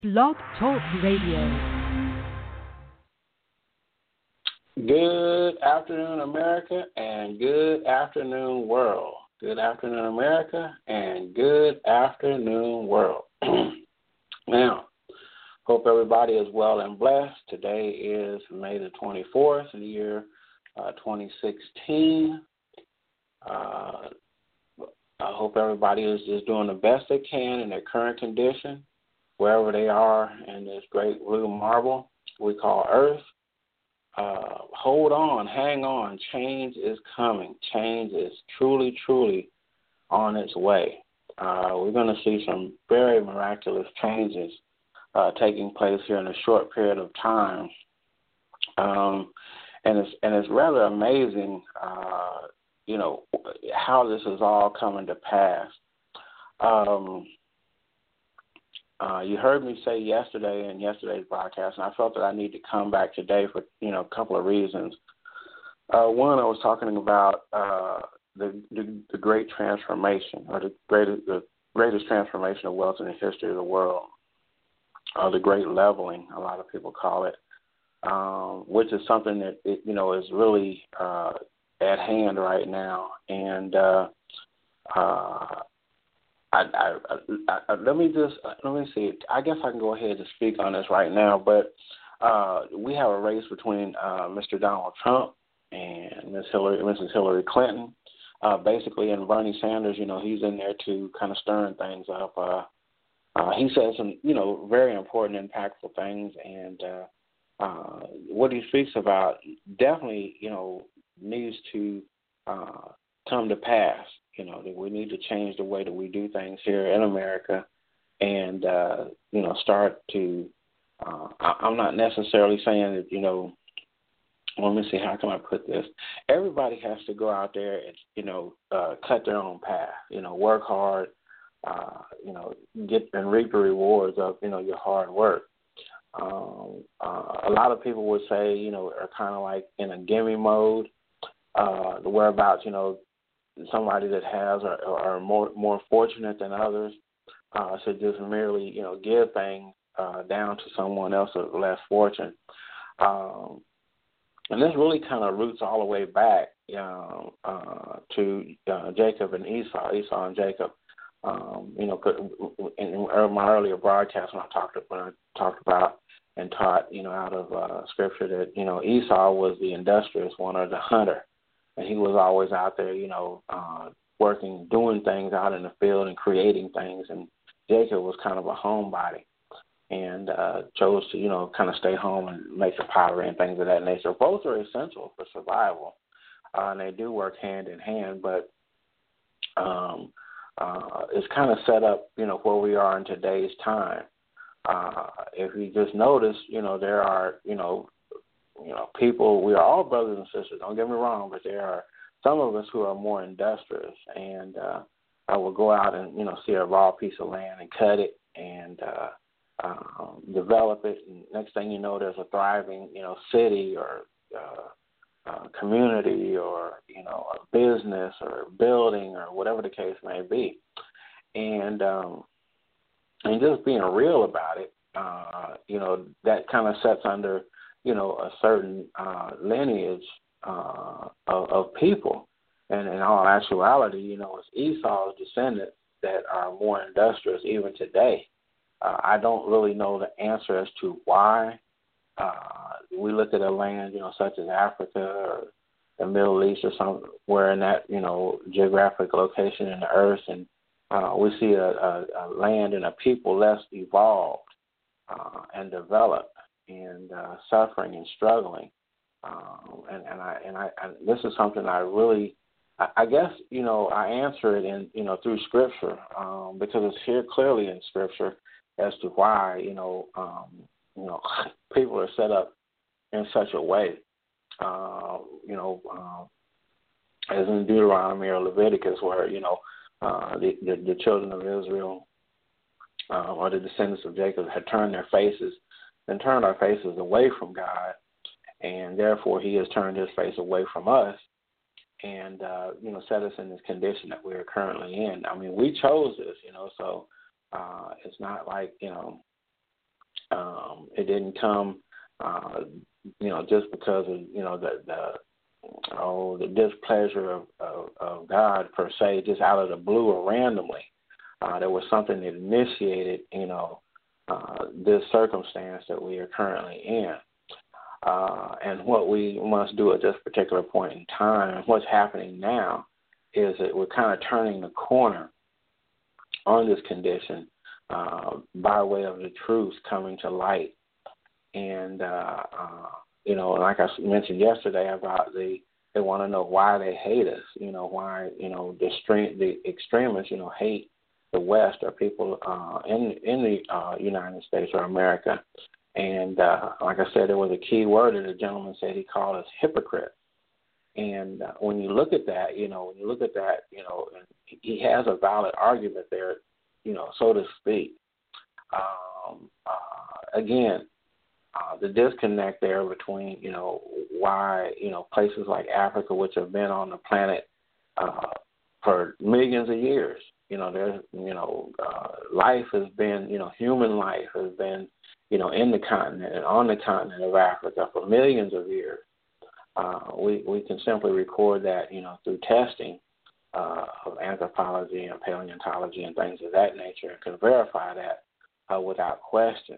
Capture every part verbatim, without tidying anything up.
Blog Talk Radio. Good afternoon, America, and good afternoon, world. Good afternoon, America, and good afternoon, world. Now, hope everybody is well and blessed. Today is May the twenty-fourth in the year uh, twenty sixteen. Uh, I hope everybody is just doing the best they can in their current condition, wherever they are in this great blue marble we call Earth. Uh, hold on, hang on. Change is coming. Change is truly, truly on its way. Uh, we're going to see some very miraculous changes uh, taking place here in a short period of time, um, and it's and it's rather amazing, uh, you know, how this is all coming to pass. Um, Uh, you heard me say yesterday in yesterday's broadcast, and I felt that I need to come back today for, you know, a couple of reasons. Uh, one, I was talking about uh, the, the the great transformation, or the greatest the greatest transformation of wealth in the history of the world, or the great leveling, a lot of people call it, um, which is something that it, you know is really uh, at hand right now, and uh, uh, I, I, I, I, let me just let me see. I guess I can go ahead and speak on this right now. But uh, we have a race between uh, Mister Donald Trump and Miss Hillary, Missus Hillary Clinton, uh, basically, and Bernie Sanders. You know, he's in there to kind of stirring things up. Uh, uh, he says some, you know, very important, impactful things, and uh, uh, what he speaks about definitely, you know, needs to uh, come to pass. You know, that we need to change the way that we do things here in America and, uh, you know, start to, uh, I, I'm not necessarily saying that, you know, let me see, how can I put this? Everybody has to go out there and, you know, uh, cut their own path, you know, work hard, uh, you know, get and reap the rewards of, you know, your hard work. Um, uh, a lot of people would say, you know, are kind of like in a gimme mode, uh, the whereabouts, you know, somebody that has or are more more fortunate than others uh, should just merely, you know, give things uh, down to someone else of less fortune. Um, and this really kind of roots all the way back you know, uh, to uh, Jacob and Esau, Esau and Jacob. Um, you know, in, in my earlier broadcast when I talked when I talked about and taught, you know, out of uh, Scripture that, you know, Esau was the industrious one or the hunter. And he was always out there, you know, uh, working, doing things out in the field and creating things. And Jacob was kind of a homebody and uh, chose to, you know, kind of stay home and make the pottery and things of that nature. Both are essential for survival, uh, and they do work hand in hand. But um, uh, it's kind of set up, you know, where we are in today's time. Uh, if you just notice, you know, there are, you know, You know, people, we are all brothers and sisters, don't get me wrong, but there are some of us who are more industrious and uh, I will go out and, you know, see a raw piece of land and cut it and uh, uh, develop it. And next thing you know, there's a thriving, you know, city or uh, uh, community or, you know, a business or a building or whatever the case may be. And, um, and just being real about it, uh, you know, that kind of sets under you know, a certain uh, lineage uh, of, of people. And in all actuality, you know, it's Esau's descendants that are more industrious even today. Uh, I don't really know the answer as to why. Uh, we look at a land, you know, such as Africa or the Middle East or somewhere in that, you know, geographic location in the earth, and uh, we see a, a, a land and a people less evolved uh, and developed. And uh, suffering and struggling, um, and, and I and I and this is something I really, I, I guess you know I answer it in you know through Scripture um, because it's here clearly in Scripture as to why you know um, you know people are set up in such a way, uh, you know, uh, as in Deuteronomy or Leviticus, where you know uh, the, the the children of Israel uh, or the descendants of Jacob had turned their faces. And turned our faces away from God, and therefore He has turned His face away from us, and uh, you know set us in this condition that we are currently in. I mean, we chose this, you know, so uh, it's not like you know it didn't come, uh, you know, just because of, you know, the, the oh, the displeasure of, of, of God per se, just out of the blue or randomly. Uh, there was something that initiated, you know, uh, this circumstance that we are currently in. Uh, and what we must do at this particular point in time, and what's happening now, is that we're kind of turning the corner on this condition uh, by way of the truth coming to light. And, uh, uh, you know, like I mentioned yesterday about the, they want to know why they hate us, you know, why, you know, the, extreme, the extremists, you know, hate the West or people uh, in, in the uh, United States or America. And uh, like I said, there was a key word that the gentleman said he called us hypocrites. And uh, when you look at that, you know, when you look at that, you know, and he has a valid argument there, you know, so to speak. Um, uh, again, uh, the disconnect there between, you know, why, you know, places like Africa, which have been on the planet uh, for millions of years, you know, there's, you know, uh, life has been, you know, human life has been, you know, in the continent and on the continent of Africa for millions of years. Uh, we, we can simply record that, you know, through testing uh, of anthropology and paleontology and things of that nature, and can verify that uh, without question.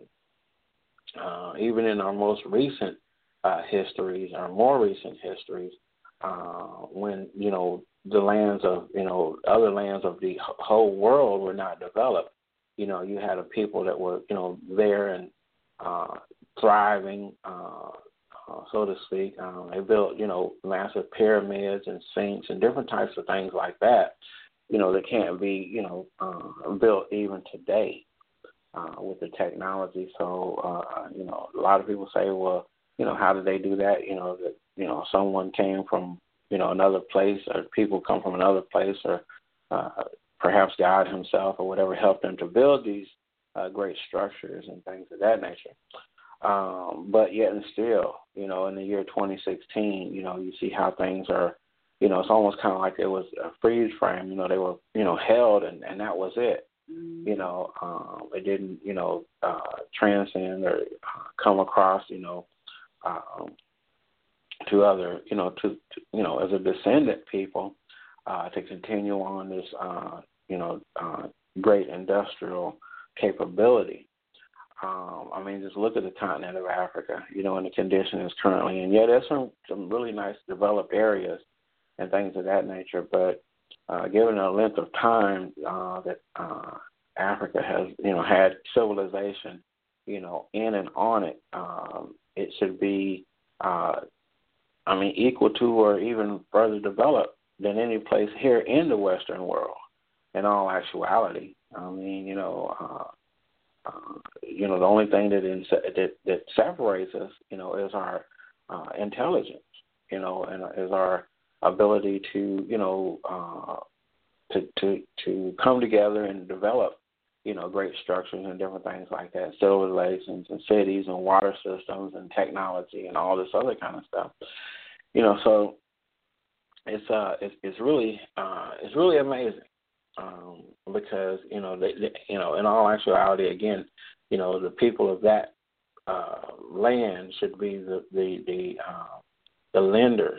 Uh, even in our most recent uh, histories, our more recent histories, uh, when, you know, the lands of, you know, other lands of the whole world were not developed, you know, you had a people that were, you know, there and uh, thriving, uh, uh, so to speak. Um, they built, you know, massive pyramids and sinks and different types of things like that, you know, that can't be, you know, uh, built even today uh, with the technology. So, uh, you know, a lot of people say, well, you know, how did they do that? You know, that, you know, someone came from, you know, another place, or people come from another place, or uh, perhaps God himself or whatever helped them to build these uh, great structures and things of that nature. Um, but yet and still, you know, in the year twenty sixteen, you know, you see how things are, you know, it's almost kind of like it was a freeze frame. You know, they were, you know, held and, and that was it. Mm-hmm. You know, um, it didn't, you know, uh, transcend or uh, come across, you know, um, to other, you know, to, to, you know, as a descendant people uh, to continue on this, uh, you know, uh, great industrial capability. Um, I mean, just look at the continent of Africa, you know, and the condition is currently in. Yeah, there's some, some really nice developed areas and things of that nature, but uh, given the length of time uh, that uh, Africa has, you know, had civilization, you know, in and on it, um, it should be, uh, I mean, equal to or even further developed than any place here in the Western world, in all actuality. I mean, you know, uh, Uh, you know, the only thing that, in, that that separates us, you know, is our uh, intelligence, you know, and is our ability to, you know, uh, to to to come together and develop, you know, great structures and different things like that, civilizations and cities and water systems and technology and all this other kind of stuff, you know. So it's uh it's, it's really uh, it's really amazing. Um, because, you know, they, they, you know, in all actuality, again, you know, the people of that uh, land should be the the the, uh, the lenders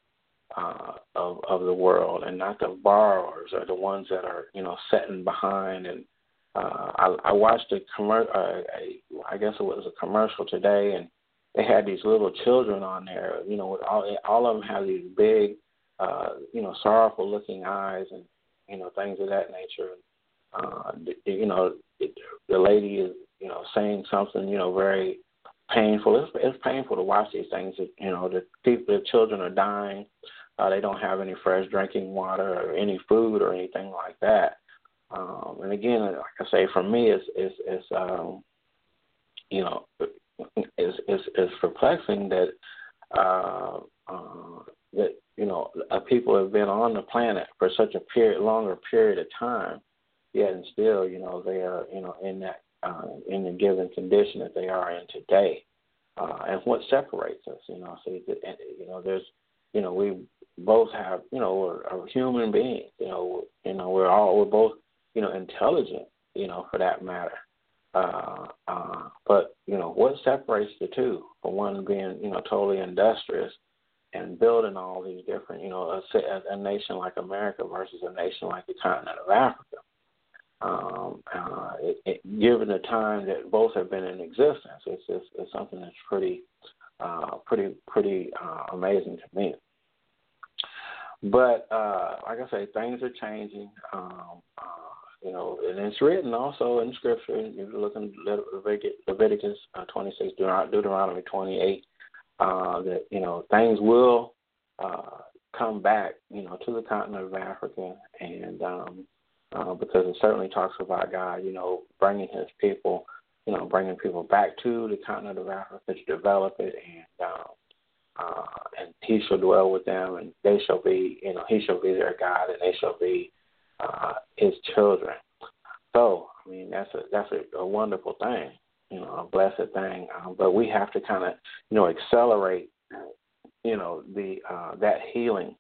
uh, of of the world, and not the borrowers or the ones that are, you know, sitting behind. And uh, I, I watched a commer- uh, a, I guess it was a commercial today, and they had these little children on there. You know, with all all of them have these big, uh, you know, sorrowful looking eyes and, you know, things of that nature. Uh, you know, the lady is, you know, saying something, you know, very painful. It's, it's painful to watch these things. You know, the people, the children are dying. Uh, they don't have any fresh drinking water or any food or anything like that. Um, and again, like I say, for me, it's, it's, it's um, you know, it's, it's, it's perplexing that, uh, uh, that, you know, uh, people have been on the planet for such a period, longer period of time, yet and still, you know, they are, you know, in that, uh, in the given condition that they are in today. Uh, and what separates us, you know, so, you know, there's, you know, we both have, you know, we're, are human beings, you know, you know, we're all, we're both, you know, intelligent, you know, for that matter. Uh, uh, but you know, what separates the two? For one being, you know, totally industrious and building all these different, you know, a, a nation like America versus a nation like the continent of Africa. Um, uh, it, it, given the time that both have been in existence, it's it's, it's something that's pretty, uh, pretty, pretty uh, amazing to me. But uh, like I say, things are changing. Um, uh, you know, and it's written also in Scripture. You look in Leviticus, Leviticus uh, twenty-six, Deuteronomy twenty-eight. Uh, that you know things will uh, come back, you know, to the continent of Africa, and um, uh, because it certainly talks about God, you know, bringing His people, you know, bringing people back to the continent of Africa to develop it, and um, uh, and He shall dwell with them, and they shall be, you know, He shall be their God, and they shall be uh, His children. So, I mean, that's a that's a, a wonderful thing. You know, a blessed thing, um, but we have to kind of, you know, accelerate, you know, the uh, that healing,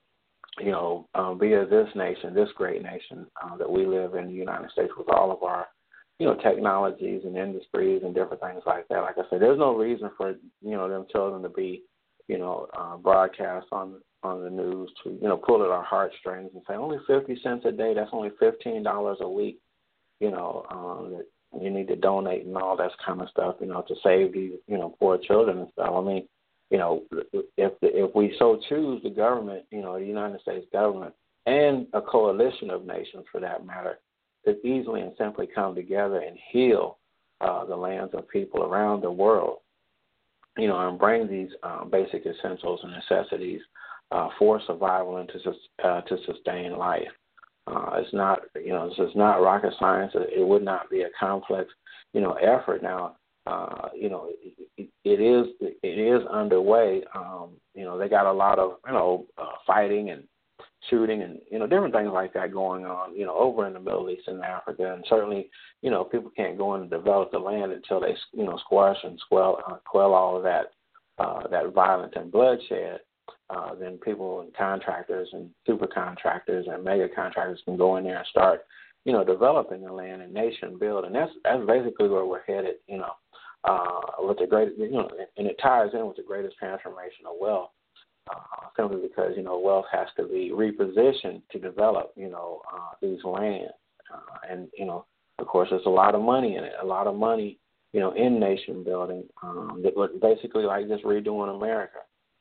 you know, uh, via this nation, this great nation uh, that we live in, the United States, with all of our, you know, technologies and industries and different things like that. Like I said, there's no reason for, you know, them children to be, you know, uh, broadcast on on the news to, you know, pull at our heartstrings and say only fifty cents a day. That's only fifteen dollars a week. You know, um, that you need to donate and all that kind of stuff, you know, to save these, you know, poor children and stuff. I mean, you know, if the, if we so choose, the government, you know, the United States government and a coalition of nations, for that matter, could easily and simply come together and heal uh, the lands of people around the world, you know, and bring these uh, basic essentials and necessities uh, for survival and to uh, to sustain life. Uh, it's not, you know, this is not rocket science. It would not be a complex, you know, effort. Now, uh, you know, it, it is it is underway. Um, you know, they got a lot of, you know, uh, fighting and shooting and, you know, different things like that going on, you know, over in the Middle East and Africa. And certainly, you know, people can't go in and develop the land until they, you know, squash and quell, uh, quell all of that, uh, that violence and bloodshed. Uh, then people and contractors and super contractors and mega contractors can go in there and start, you know, developing the land and nation build. And that's that's basically where we're headed, you know, uh, with the great, you know, and it ties in with the greatest transformation of wealth, uh, simply because, you know, wealth has to be repositioned to develop, you know, uh, these lands. Uh, and, you know, of course, there's a lot of money in it, a lot of money, you know, in nation building um, that was basically like just redoing America.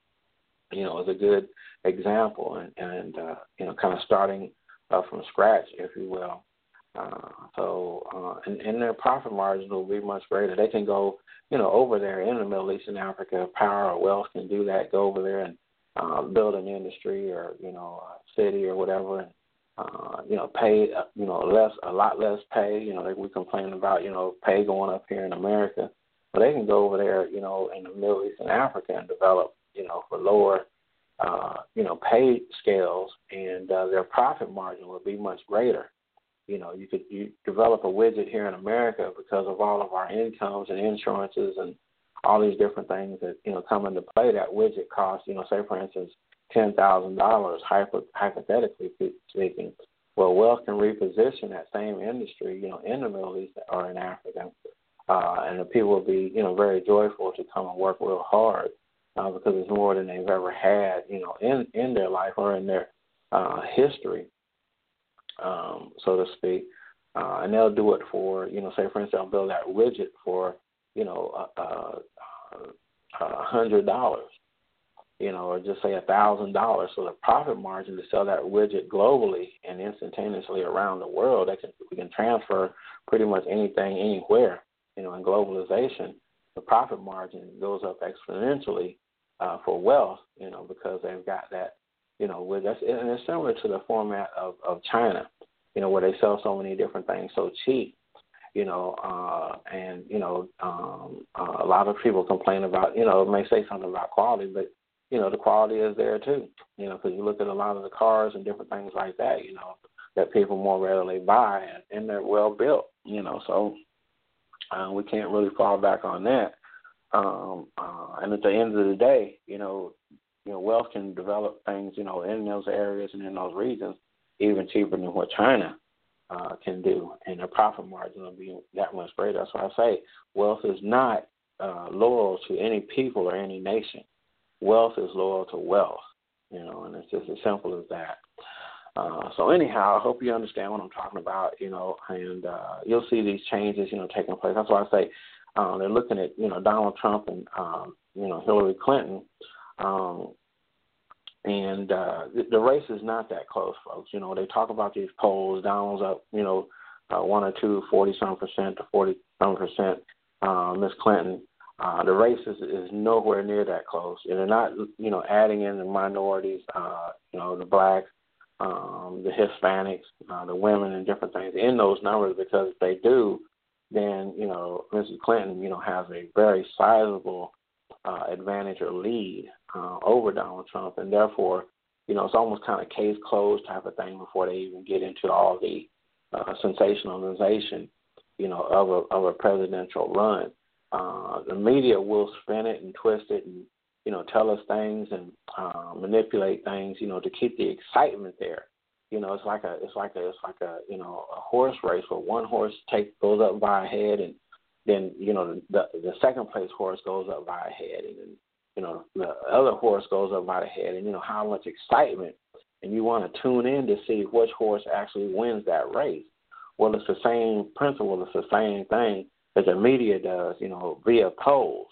You know, is a good example, and, and uh, you know, kind of starting uh, from scratch, if you will. Uh, so, uh, and, and their profit margins will be much greater. They can go, you know, over there in the Middle East and Africa. Power or wealth can do that. Go over there and uh, build an industry or, you know, a city or whatever, and uh, you know, pay, uh, you know, less, a lot less pay. You know, like we complain about, you know, pay going up here in America, but they can go over there, you know, in the Middle East and Africa and develop, you know, for lower, uh, you know, pay scales, and uh, their profit margin will be much greater. You know, you could you develop a widget here in America because of all of our incomes and insurances and all these different things that, you know, come into play. That widget costs, you know, say, for instance, ten thousand dollars, hypothetically speaking. Well, wealth can reposition that same industry, you know, in the Middle East or in Africa, uh, and the people will be, you know, very joyful to come and work real hard. Uh, because it's more than they've ever had, you know, in, in their life or in their uh, history, um, so to speak. Uh, and they'll do it for, you know, say, for instance, they'll build that widget for, you know, a uh, uh, uh, hundred dollars, you know, or just say a thousand dollars. So the profit margin to sell that widget globally and instantaneously around the world, they can we can transfer pretty much anything anywhere, you know, in globalization. The profit margin goes up exponentially uh, for wealth, you know, because they've got that, you know, with us, and it's similar to the format of, of China, you know, where they sell so many different things so cheap, you know, uh, and, you know, um, uh, a lot of people complain about, you know, may say something about quality, but, you know, the quality is there too, you know, because you look at a lot of the cars and different things like that, you know, that people more readily buy, and, and they're well built, you know, so uh, we can't really fall back on that. Um, uh, and at the end of the day, you know, you know, wealth can develop things, you know, in those areas and in those regions even cheaper than what China uh, can do, and the profit margin will be that much greater. That's why I say wealth is not uh, loyal to any people or any nation. Wealth is loyal to wealth, you know, and it's just as simple as that. Uh, so anyhow, I hope you understand what I'm talking about, you know, and uh, you'll see these changes, you know, taking place. That's why I say uh, they're looking at, you know, Donald Trump and, um, you know, Hillary Clinton, um, and uh, the, the race is not that close, folks. You know, they talk about these polls, Donald's up, you know, uh, one or two, forty-some percent to forty-some percent, uh, Miss Clinton. Uh, the race is, is nowhere near that close. And they're not, you know, adding in the minorities, uh, you know, the blacks, um, the Hispanics, uh, the women and different things in those numbers, because if they do, then, you know, Missus Clinton, you know, has a very sizable uh, advantage or lead uh, over Donald Trump. And therefore, you know, it's almost kind of case closed type of thing before they even get into all the uh, sensationalization, you know, of a, of a presidential run. Uh, the media will spin it and twist it and, you know, tell us things and uh, manipulate things, you know, to keep the excitement there. You know, it's like a, it's like a, it's like a, you know, a horse race where one horse take goes up by a head, and then, you know, the the second place horse goes up by a head, and then, you know, the other horse goes up by the head, and you know how much excitement, and you want to tune in to see which horse actually wins that race. Well, it's the same principle, it's the same thing that the media does, you know, via polls.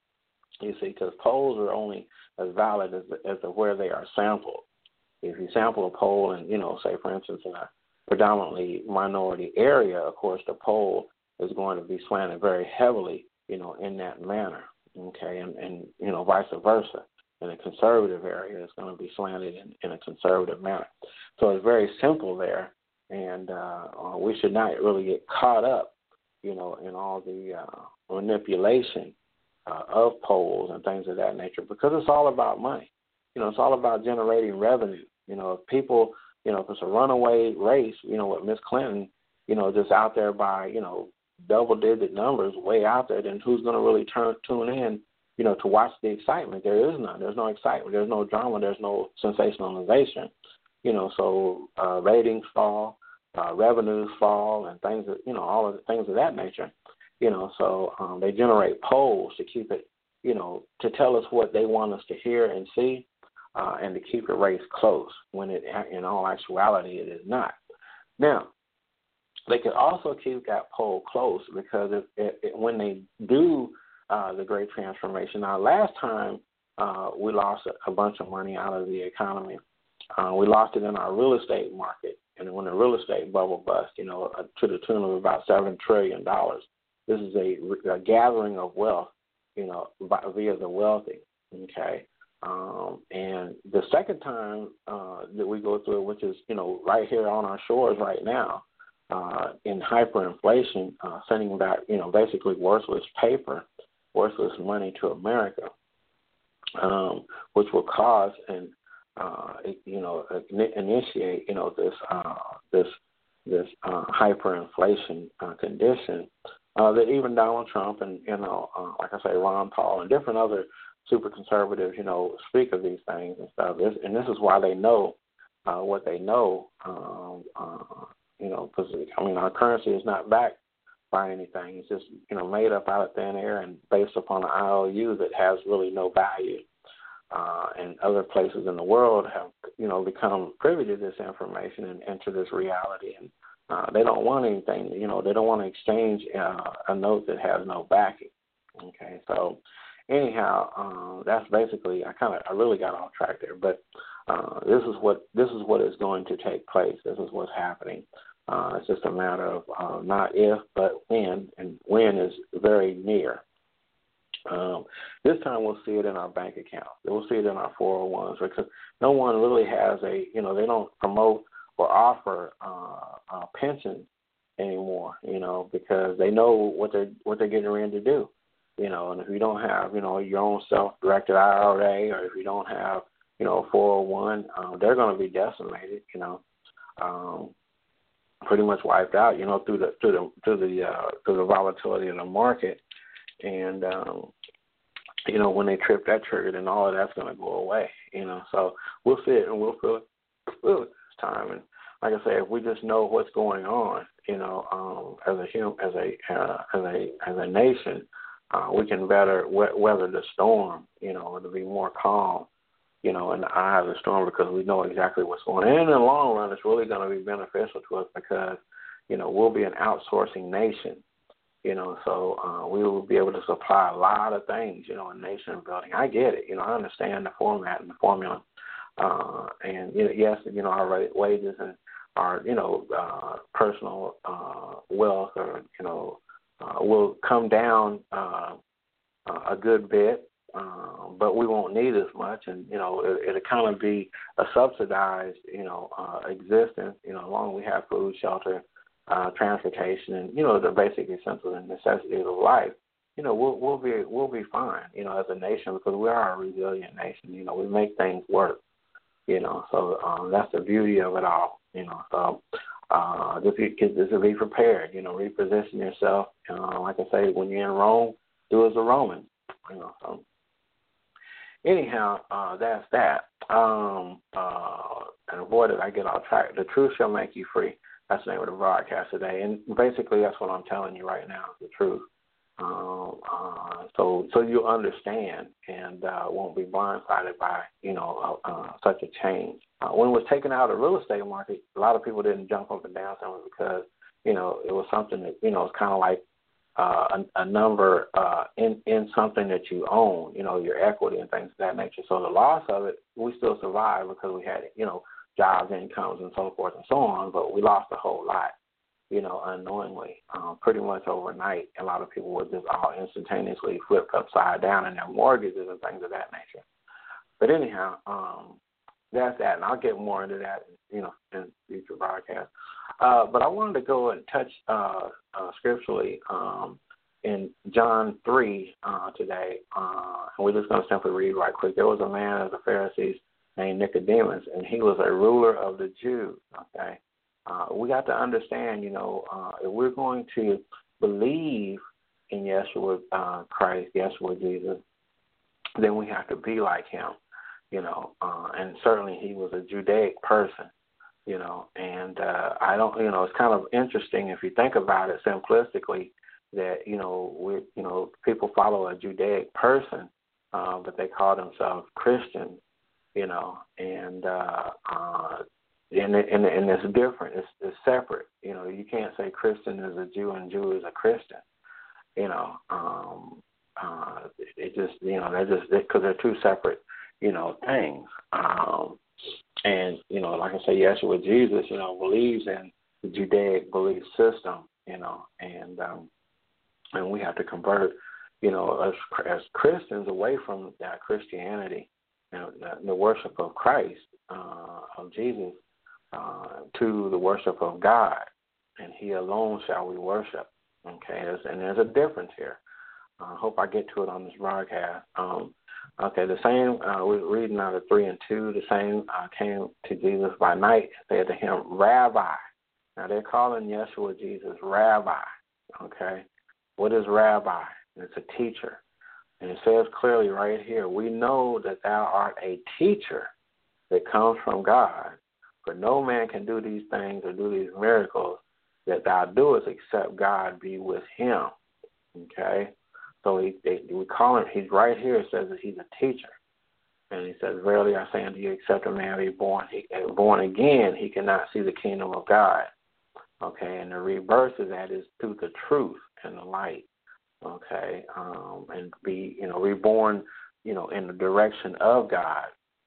You see, because polls are only as valid as, as to where they are sampled. If you sample a poll and, you know, say, for instance, in a predominantly minority area, of course, the poll is going to be slanted very heavily, you know, in that manner, okay, and, and you know, vice versa. In a conservative area, it's going to be slanted in, in a conservative manner. So it's very simple there, and uh, we should not really get caught up, you know, in all the uh, manipulation uh, of polls and things of that nature, because it's all about money. You know, it's all about generating revenue. You know, if people, you know, if it's a runaway race, you know, with Miss Clinton, you know, just out there by, you know, double-digit numbers way out there, then who's going to really turn tune in, you know, to watch the excitement? There is none. There's no excitement. There's no drama. There's no sensationalization. You know, so uh, ratings fall, uh, revenues fall, and things, that, you know, all of the things of that nature. You know, so um, they generate polls to keep it, you know, to tell us what they want us to hear and see, uh, and to keep the race close, when it, in all actuality, it is not. Now, they could also keep that poll close because it, it, it, when they do uh, the great transformation, now last time uh, we lost a, a bunch of money out of the economy. Uh, we lost it in our real estate market, and when the real estate bubble bust, you know, uh, to the tune of about seven trillion dollars. This is a, a gathering of wealth, you know, by, via the wealthy, okay? Um, and the second time uh, that we go through it, which is, you know, right here on our shores right now, uh, in hyperinflation, uh, sending back, you know, basically worthless paper, worthless money to America, um, which will cause and, uh, you know, initiate, you know, this uh, this this uh, hyperinflation uh, condition. Uh, that even Donald Trump and, you know, uh, like I say, Ron Paul and different other super conservatives, you know, speak of these things and stuff. This, and this is why they know uh, what they know, um, uh, you know, because, I mean, our currency is not backed by anything. It's just, you know, made up out of thin air and based upon an I O U that has really no value. Uh, and other places in the world have, you know, become privy to this information and, and to this reality. And Uh, they don't want anything, you know, they don't want to exchange uh, a note that has no backing. Okay, so anyhow, uh, that's basically, I kind of, I really got off track there, but uh, this is what, this is what is going to take place. This is what's happening. Uh, it's just a matter of uh, not if, but when, and when is very near. Um, this time we'll see it in our bank accounts. We'll see it in our four oh ones, because no one really has a, you know, they don't promote or offer uh, uh, pensions anymore, you know, because they know what they're what they're getting ready to do, you know. And if you don't have, you know, your own self-directed I R A, or if you don't have, you know, a four oh one, um, they're going to be decimated, you know, um, pretty much wiped out, you know, through the through the through the uh, through the volatility of the market, and um, you know, when they trip that trigger, then all of that's going to go away, you know. So we'll see it and we'll feel it, feel it this time, and like I say, if we just know what's going on, you know, um, as a hum, as a uh, as a as a nation, uh, we can better we- weather the storm, you know, to be more calm, you know, in the eye of the storm, because we know exactly what's going on. And in the long run, it's really going to be beneficial to us because, you know, we'll be an outsourcing nation, you know, so uh, we will be able to supply a lot of things, you know, in nation building. I get it, you know, I understand the format and the formula. Uh, and, you know, yes, you know, our wages and our, you know, uh, personal uh, wealth or, you know, uh, will come down uh, a good bit. Um, but we won't need as much, and you know it, it'll kind of be a subsidized, you know, uh, existence. You know, as long as we have food, shelter, uh, transportation, and you know the basic essentials and necessities of life. You know, we'll we'll be we'll be fine. You know, as a nation, because we are a resilient nation. You know, we make things work. You know, so um, that's the beauty of it all. You know, so uh, just be, just be prepared. You know, reposition yourself. Uh, like I say, when you're in Rome, do as a Roman. You know, so. Anyhow, uh, that's that. Um, uh, and boy, did I get off track. The truth shall make you free. That's the name of the broadcast today. And basically, that's what I'm telling you right now, the truth. Um, uh, so so you understand and uh, won't be blindsided by, you know, uh, uh, such a change. Uh, when it was taken out of the real estate market, a lot of people didn't jump up and down something because, you know, it was something that, you know, it's kind of like, Uh, a, a number uh, in, in something that you own, you know, your equity and things of that nature. So the loss of it, we still survived because we had, you know, jobs, incomes, and so forth and so on, but we lost a whole lot, you know, unknowingly, um, pretty much overnight. A lot of people were just all instantaneously flipped upside down in their mortgages and things of that nature. But anyhow, um, that's that, and I'll get more into that, you know, in future broadcasts. Uh, but I wanted to go and touch uh, uh, scripturally um, in John three uh, today, uh, and we're just going to simply read right quick. There was a man of the Pharisees named Nicodemus, and he was a ruler of the Jews, okay? Uh, we got to understand, you know, uh, if we're going to believe in Yeshua uh, Christ, Yeshua Jesus, then we have to be like him. You know, uh, and certainly he was a Judaic person, you know, and uh, I don't, you know, it's kind of interesting if you think about it simplistically that, you know, we, you know, people follow a Judaic person, uh, but they call themselves Christians, you know, and uh, uh, and, it, and and it's different, it's, it's separate, you know, you can't say Christian is a Jew and Jew is a Christian, you know, um, uh, it just, you know, they're just because they're two separate, you know, things. Um, and, you know, like I say, Yeshua Jesus, you know, believes in the Judaic belief system, you know, and um, and we have to convert, you know, as, as Christians away from that Christianity, you know, the, the worship of Christ, uh, of Jesus, uh, to the worship of God, and he alone shall we worship, okay? There's, and there's a difference here. I uh, hope I get to it on this broadcast. Um, Okay, the same, uh, we're reading out of three and two, the same uh, came to Jesus by night and said to him, Rabbi. Now they're calling Yeshua Jesus Rabbi, okay? What is Rabbi? It's a teacher. And it says clearly right here, we know that thou art a teacher that comes from God, for no man can do these things or do these miracles that thou doest except God be with him, okay? So he, they, we call him, he's right here, it says that he's a teacher. And he says, verily I say unto you, except a man be born, he, born again, he cannot see the kingdom of God. Okay, and the reverse of that is through the truth and the light. Okay, um, and be, you know, reborn, you know, in the direction of God.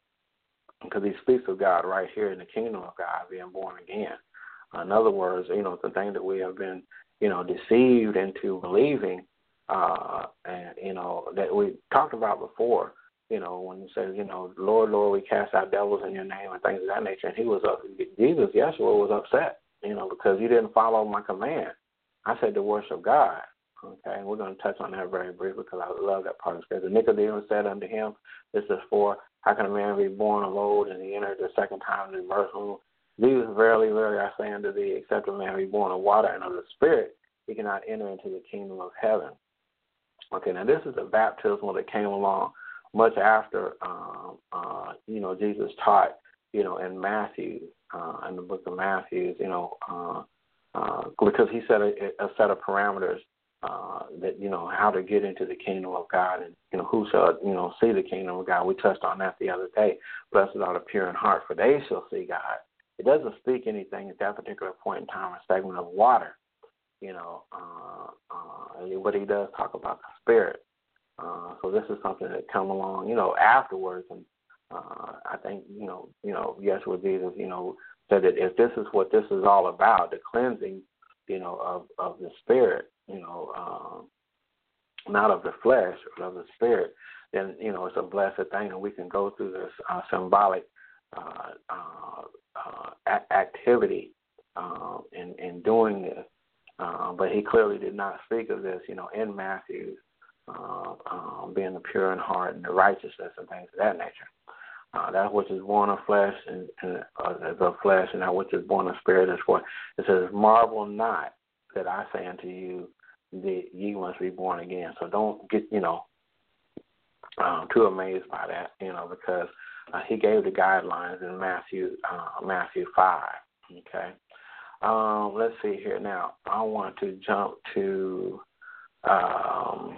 Because he speaks of God right here in the kingdom of God, being born again. In other words, you know, the thing that we have been, you know, deceived into believing, Uh, and, you know, that we talked about before, you know, when it says, you know, Lord, Lord, we cast out devils in your name and things of that nature. And he was up, Jesus, Yeshua was upset, you know, because you didn't follow my command. I said to worship God. Okay, and we're going to touch on that very briefly because I love that part of Scripture. Nicodemus said unto him, this is for, how can a man be born of old and he entered the second time in the birth womb? Jesus, verily, verily, I say unto thee, except a man be born of water and of the Spirit, he cannot enter into the kingdom of heaven. Okay, now this is a baptism that came along much after, um, uh, you know, Jesus taught you know, in Matthew, uh, in the book of Matthew, you know, uh, uh, because he set a, a set of parameters uh, that, you know, how to get into the kingdom of God and, you know, who shall, you know, see the kingdom of God. We touched on that the other day. Blessed are the pure in heart, for they shall see God. It doesn't speak anything at that particular point in time, a segment of water, you know, uh, uh, but he does talk about the Spirit. Uh, so this is something that come along, you know, afterwards. And uh, I think, you know, you know, Yeshua Jesus, you know, said that if this is what this is all about, the cleansing, you know, of, of the Spirit, you know, um, not of the flesh, but of the Spirit, then, you know, it's a blessed thing, and we can go through this uh, symbolic uh, uh, uh, activity uh, in, in doing this. Uh, but he clearly did not speak of this, you know, in Matthew, uh, uh, being the pure in heart and the righteousness and things of that nature. Uh, that which is born of flesh and, and uh, is of flesh, and that which is born of spirit is for. It says, "Marvel not that I say unto you that ye must be born again." So don't get, you know, um, too amazed by that, you know, because uh, he gave the guidelines in Matthew uh, Matthew five. Okay. Um, let's see here now. I want to jump to. Um,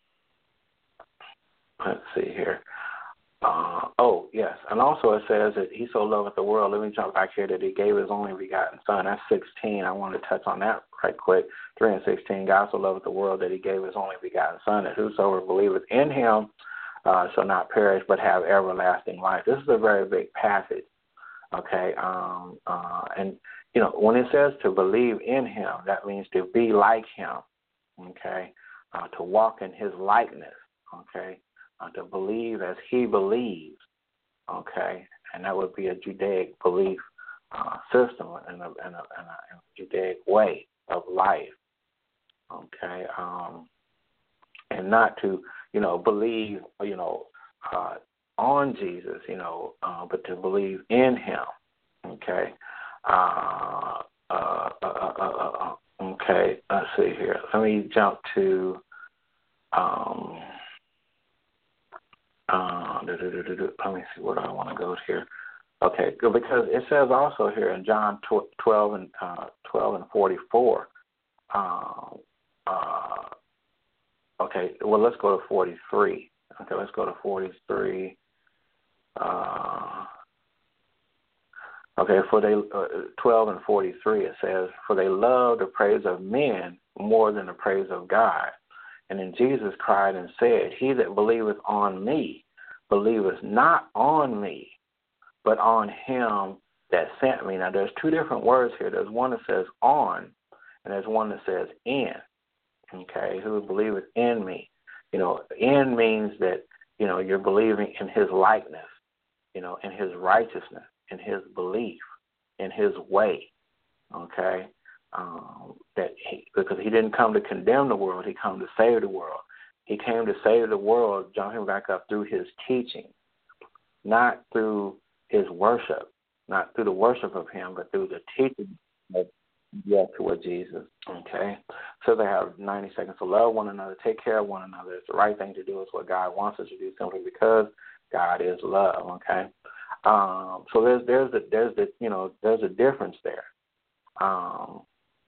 let's see here. Uh, oh, yes. And also it says that he so loveth the world. Let me jump back here that he gave his only begotten son. That's sixteen. I want to touch on that right quick. three and sixteen. God so loveth the world that he gave his only begotten son, that whosoever believeth in him uh, shall not perish but have everlasting life. This is a very big passage. Okay. Um, uh, and, you know, when it says to believe in him, that means to be like him. Okay. Uh, to walk in his likeness. Okay. Uh, to believe as he believes, okay, and that would be a Judaic belief uh, system and a, and, a, and a Judaic way of life, okay, um, and not to, you know, believe, you know, uh, on Jesus, you know, uh, but to believe in him, okay, uh, uh, uh, uh, uh, uh, okay, let's see here. Let me jump to, um, Uh, do, do, do, do, do. Let me see where I want to go here. Okay, good, because it says also here in John twelve and uh, twelve and forty four. Uh, uh, okay, well let's go to forty three. Okay, let's go to forty three. Uh, okay, for they uh, twelve and forty three it says, "For they love the praise of men more than the praise of God. And then Jesus cried and said, He that believeth on me, believeth not on me, but on him that sent me." Now, there's two different words here. There's one that says on, and there's one that says in. Okay, who believeth in me? You know, in means that, you know, you're believing in his likeness, you know, in his righteousness, in his belief, in his way. Okay. Um, that he, because he didn't come to condemn the world, he came to save the world. He came to save the world, jumping back up, through his teaching, not through his worship, not through the worship of him, but through the teaching of Yeshua Jesus. Okay, so they have ninety seconds to love one another, take care of one another. It's the right thing to do. It's what God wants us to do, simply because God is love. Okay, um, so there's there's the there's the you know there's a difference there. Um,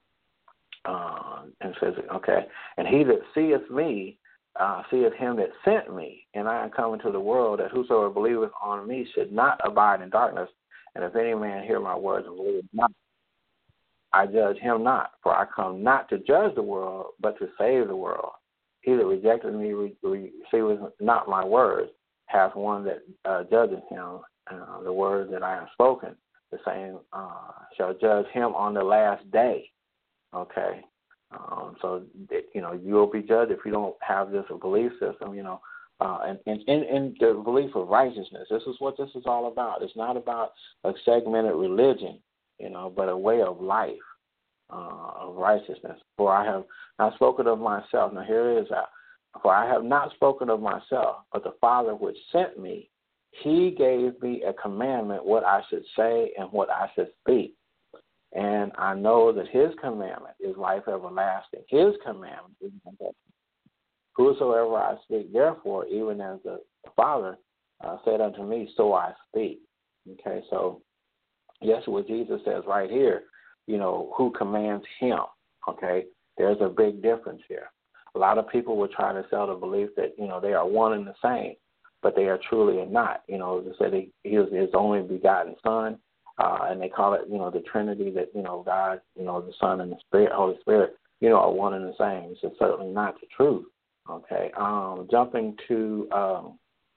Uh, and says, okay, and he that seeth me, uh, seeth him that sent me, and I am come into the world, that whosoever believeth on me should not abide in darkness. And if any man hear my words and believe not, I judge him not, for I come not to judge the world, but to save the world. He that rejected me re- receiveth not my words, hath one that uh, judgeth him. Uh, the words that I have spoken, the same uh, shall judge him on the last day. Okay, um, so you know you'll be judged if you don't have this belief system. You know, uh, and and in, in the belief of righteousness. This is what this is all about. It's not about a segmented religion, you know, but a way of life uh, of righteousness. For I have not spoken of myself. Now here it is. For I have not spoken of myself, but the Father which sent me, He gave me a commandment what I should say and what I should speak. And I know that his commandment is life everlasting. His commandment is whosoever I speak, therefore, even as the Father uh, said unto me, so I speak. Okay, so yes, what Jesus says right here, you know, who commands him. Okay, there's a big difference here. A lot of people will try to sell the belief that, you know, they are one and the same, but they are truly not. You know, they said he, he is his only begotten Son, uh, and they call it, you know, the Trinity, that, you know, God, you know, the Son and the Spirit, Holy Spirit, you know, are one and the same. It's certainly not the truth. Okay, um, jumping to um,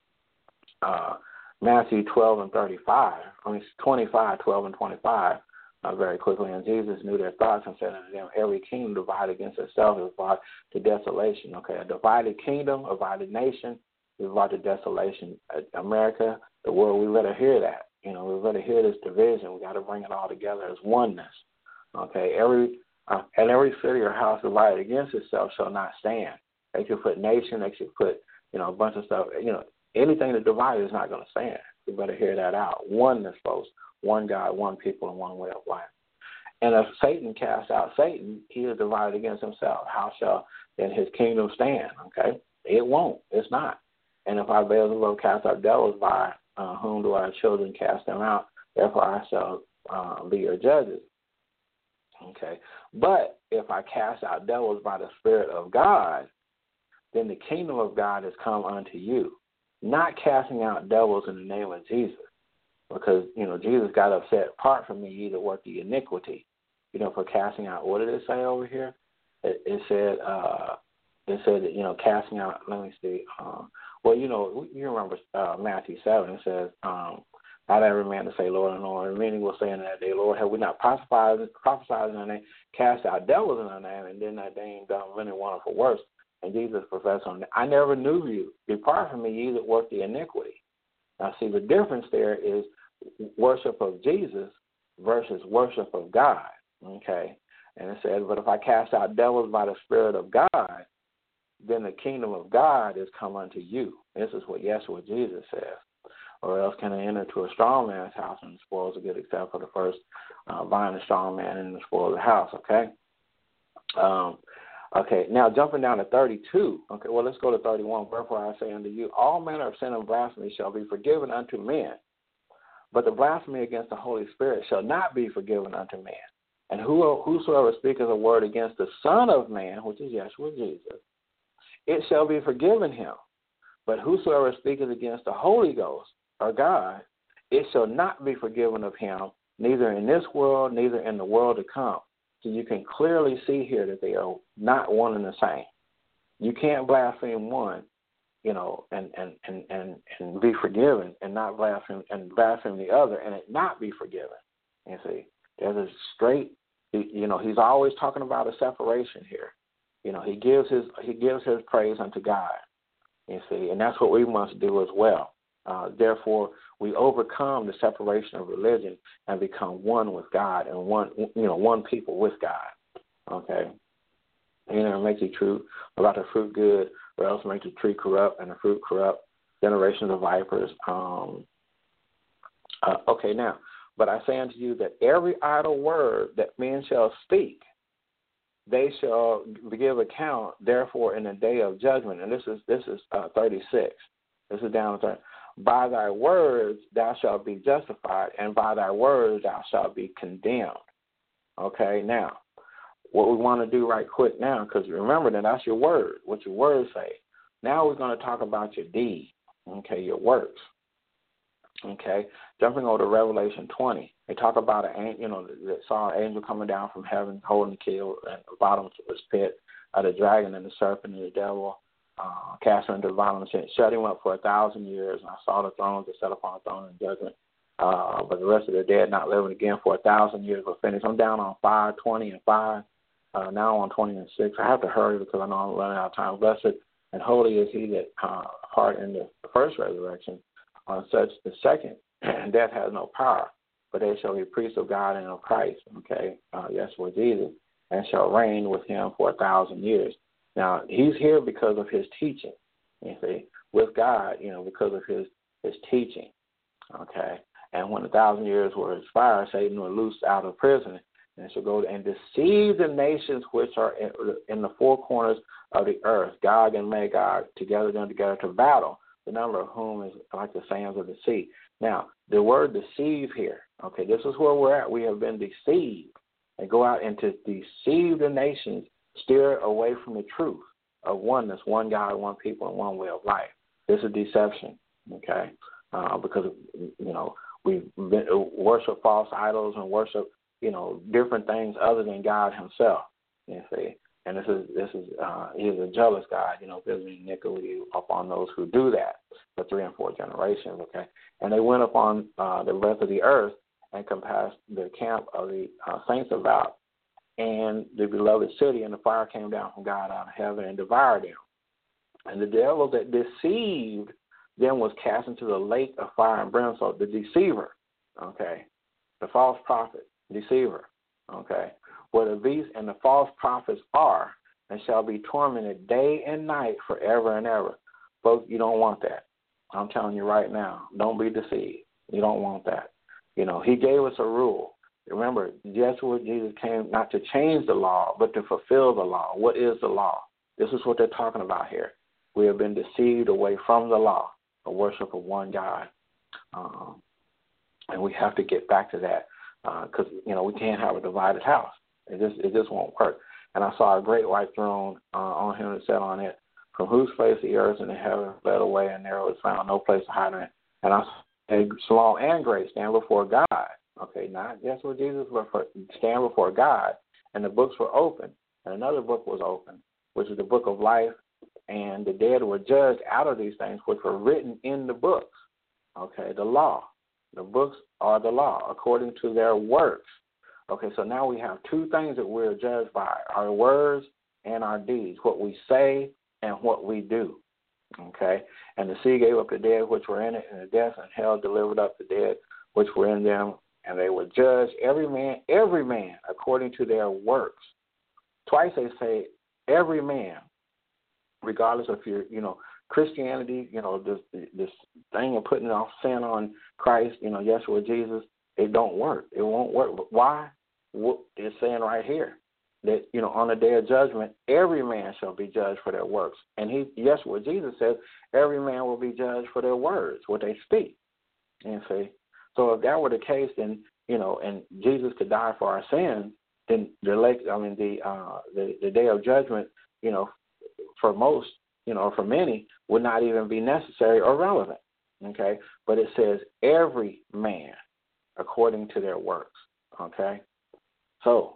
uh, Matthew twelve and thirty-five, I mean twenty-five, twelve and twenty-five, uh, very quickly. And Jesus knew their thoughts and said unto them, every kingdom divided against itself is brought to desolation. Okay, a divided kingdom, a divided nation is brought to desolation. Uh, America, the world, we better hear that. You know, we better hear this division. We got to bring it all together as oneness. Okay, every uh, and every city or house divided against itself shall not stand. They should put nation, they should put, you know, a bunch of stuff, you know, anything that divides is not going to stand. You better hear that out. Oneness, folks. One God, one people, and one way of life. And if Satan casts out Satan, he is divided against himself. How shall then his kingdom stand? Okay? It won't. It's not. And if I Beelzebub cast out devils, by uh, whom do our children cast them out? Therefore I shall uh, be your judges. Okay? But if I cast out devils by the Spirit of God, then the kingdom of God has come unto you. Not casting out devils in the name of Jesus, because, you know, Jesus got upset. Apart from me, ye that work the iniquity, you know, for casting out. What did it say over here? It, it said, uh, it said that, you know, casting out. Let me see. Um, well, you know, you remember uh, Matthew seven. It says, um, not every man to say, Lord, and Lord. And many will say in that day, Lord, have we not prophesied, prophesied in our name, cast out devils in our name, and then that they ain't done many wonderful works. And Jesus professed on, I never knew you. Depart from me, ye that work the iniquity. Now, see, the difference there is worship of Jesus versus worship of God. Okay? And it says, but if I cast out devils by the Spirit of God, then the kingdom of God is come unto you. This is what Yeshua Jesus says. Or else can I enter to a strong man's house and the spoils are good, except for the first uh, buying a strong man and the spoil of the house. Okay? Um, Okay, now jumping down to thirty-two. Okay, well, let's go to thirty-one. Wherefore I say unto you, all manner of sin and blasphemy shall be forgiven unto men, but the blasphemy against the Holy Spirit shall not be forgiven unto man. And who, whosoever speaketh a word against the Son of Man, which is Yeshua Jesus, it shall be forgiven him. But whosoever speaketh against the Holy Ghost, or God, it shall not be forgiven of him, neither in this world, neither in the world to come. So you can clearly see here that they are not one and the same. You can't blaspheme one, you know, and, and, and, and, and be forgiven, and not blaspheme and blaspheme the other and it not be forgiven. You see, there's a straight, you know, he's always talking about a separation here. You know, he gives his he gives his praise unto God. You see, and that's what we must do as well. Uh, therefore, we overcome the separation of religion and become one with God and one, you know, one people with God. Okay, you know, make the truth about the fruit good, or else make the tree corrupt and the fruit corrupt. Generations of vipers. Um, uh, okay, now, but I say unto you that every idle word that men shall speak, they shall give account. Therefore, in the day of judgment, and this is this is uh, thirty-six. This is down to thirty. By thy words thou shalt be justified, and by thy words thou shalt be condemned. Okay, now, what we want to do right quick now, because remember that that's your word, what your words say. Now we're going to talk about your deed, okay, your works. Okay, jumping over to Revelation twenty, they talk about an, you know, that saw an angel coming down from heaven, holding the key at the bottom of his pit, uh, the dragon and the serpent and the devil. Uh, cast him into the bottom of the pit, shut him up for a thousand years, and I saw the thrones that sat upon the throne in judgment. Uh, but the rest of the dead not living again for a thousand years were finished. I'm down on five, twenty, and five. Uh, now on twenty and six. I have to hurry because I know I'm running out of time. Blessed and holy is he that uh, part in the first resurrection. On such the second, death has no power, but they shall be priests of God and of Christ. Okay, uh, Yeshua Jesus, and shall reign with him for a thousand years. Now, he's here because of his teaching, you see, with God, you know, because of his, his teaching, okay? And when a thousand years were expired, Satan was loosed out of prison and shall go and deceive the nations which are in, in the four corners of the earth, Gog and Magog, to gather them together to battle, the number of whom is like the sands of the sea. Now, the word deceive here, okay, this is where we're at. We have been deceived and go out and to deceive the nations, steer away from the truth of oneness, one God, one people, and one way of life. This is deception, okay, uh, because, you know, we worship false idols and worship, you know, different things other than God himself, you see. And this is, this is uh, he is a jealous God, you know, visiting iniquity upon those who do that for three and four generations, okay. And they went upon uh, the rest of the earth and compassed the camp of the uh, saints about, and the beloved city, and the fire came down from God out of heaven and devoured them. And the devil that deceived them was cast into the lake of fire and brimstone, the deceiver, okay, the false prophet, deceiver, okay, where the beast and the false prophets are, and shall be tormented day and night forever and ever. Folks, you don't want that. I'm telling you right now, don't be deceived. You don't want that. You know, he gave us a rule. Remember, Yeshua, Jesus came not to change the law, but to fulfill the law. What is the law? This is what they're talking about here. We have been deceived away from the law, the worship of one God. Um, and we have to get back to that because, uh, you know, we can't have a divided house. It just it just won't work. And I saw a great white throne uh, on him that sat on it, from whose face the earth and the heaven fled away, and there was found no place to hide in. And I saw a small and great stand before God. Okay, not just with Jesus, but for, stand before God. And the books were open. And another book was open, which is the book of life. And the dead were judged out of these things which were written in the books. Okay, the law. The books are the law, according to their works. Okay, so now we have two things that we're judged by, our words and our deeds, what we say and what we do. Okay, and the sea gave up the dead which were in it, and the death and hell delivered up the dead which were in them, and they were judged, every man, every man, according to their works. Twice they say every man, regardless of your, you know, Christianity, you know, this this thing of putting off sin on Christ, you know, Yeshua, Jesus, it don't work. It won't work. But why? It's saying right here that, you know, on the day of judgment, every man shall be judged for their works. And he, Yeshua, Jesus says, every man will be judged for their words, what they speak. And see, so if that were the case, then, you know, and Jesus could die for our sins, then the lake, I mean, the uh, the, the day of judgment, you know, for most, you know, for many, would not even be necessary or relevant. Okay, but it says every man according to their works. Okay, so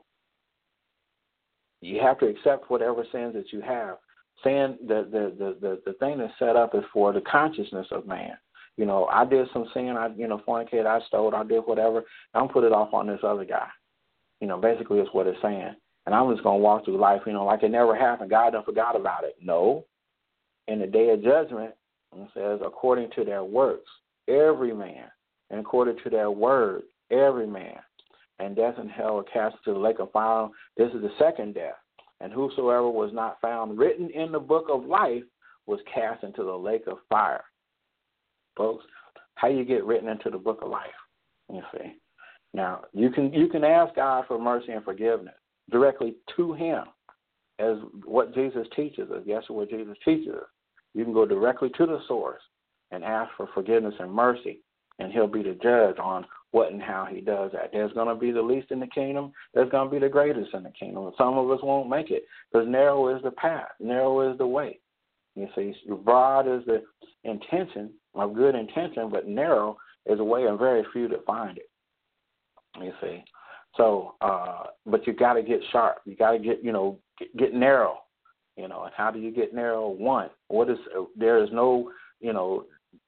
you have to accept whatever sins that you have. Sin, the the the the, the thing that's set up is for the consciousness of man. You know, I did some sin, I, you know, fornicated, I stole, I did whatever. I'm put it off on this other guy. You know, basically is what it's saying. And I'm just going to walk through life, you know, like it never happened. God done forgot about it. No. In the day of judgment, it says, according to their works, every man, and according to their word, every man. And death and hell were cast into the lake of fire. This is the second death. And whosoever was not found written in the book of life was cast into the lake of fire. Folks, how you get written into the book of life? You see. Now, you can you can ask God for mercy and forgiveness directly to him, as what Jesus teaches us. Yes, what Jesus teaches us. You can go directly to the source and ask for forgiveness and mercy, and he'll be the judge on what and how he does that. There's going to be the least in the kingdom. There's going to be the greatest in the kingdom. And some of us won't make it because narrow is the path. Narrow is the way. You see, broad is the intention of good intention, but narrow is a way and very few that find it. You see. So, uh, but you got to get sharp. You got to get, you know, get, get narrow. You know, and how do you get narrow? One, what is there is no, you know,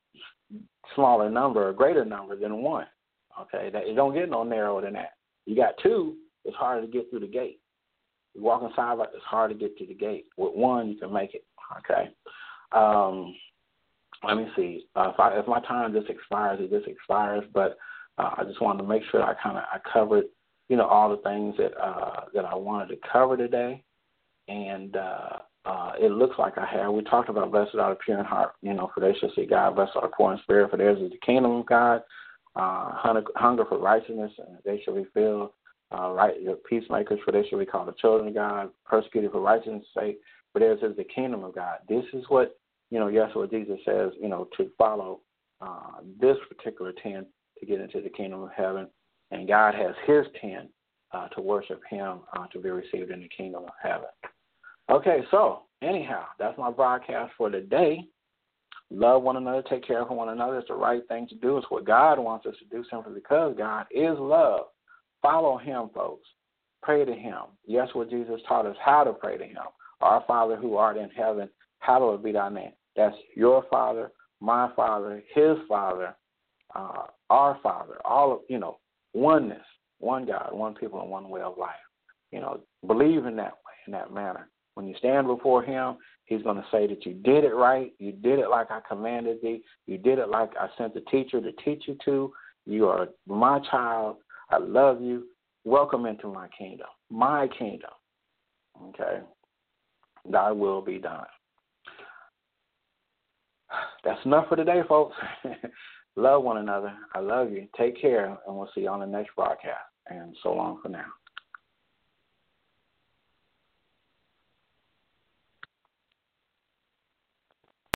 smaller number or greater number than one. Okay, that you don't get no narrower than that. You got two, it's harder to get through the gate. You walk inside, it's hard to get to the gate. With one, you can make it. Okay. Um, let me see. Uh, if, I, if my time just expires, it just expires. But uh, I just wanted to make sure I kind of I covered, you know, all the things that uh, that I wanted to cover today. And uh, uh, it looks like I have. We talked about blessed are the pure in heart, you know, for they shall see God. Blessed are the poor in spirit, for theirs is the kingdom of God. Uh, hunger, hunger for righteousness, and they shall be filled. Uh, right, the peacemakers, for they shall be called the children of God. Persecuted for righteousness' sake, for theirs is the kingdom of God. This is what you know, yes, what Jesus says, you know, to follow uh, this particular ten to get into the kingdom of heaven, and God has his ten uh, to worship him uh, to be received in the kingdom of heaven. Okay, so anyhow, that's my broadcast for today. Love one another, take care of one another. It's the right thing to do. It's what God wants us to do simply because God is love. Follow him, folks. Pray to him. Yes, what Jesus taught us how to pray to him. Our Father who art in heaven, hallowed be thy name. That's your Father, my Father, his Father, uh, our Father, all of, you know, oneness, one God, one people, and one way of life. You know, believe in that way, in that manner. When you stand before him, he's going to say that you did it right, you did it like I commanded thee, you did it like I sent the teacher to teach you to, you are my child, I love you, welcome into my kingdom, my kingdom, okay? Thy will be done. That's enough for today, folks. Love one another. I love you. Take care, and we'll see you on the next broadcast. And so long for now.